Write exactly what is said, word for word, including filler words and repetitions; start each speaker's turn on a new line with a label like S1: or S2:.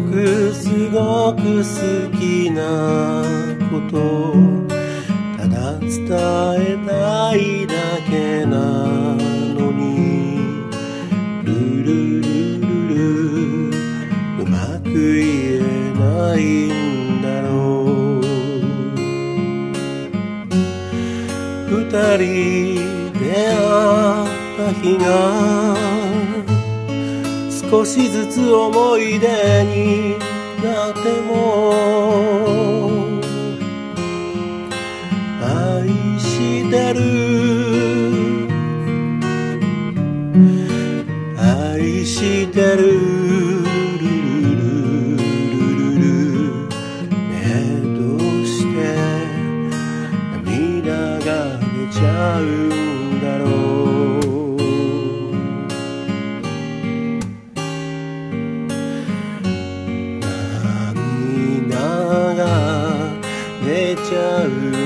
S1: ごくすごく好きなことただ伝えたいだけなのにルルルルルうまく言えないんだろう。二人出会った日が少しずつ思い出になっても愛してる愛してるね、どうして涙が出ちゃうんだろう。涙が出ちゃう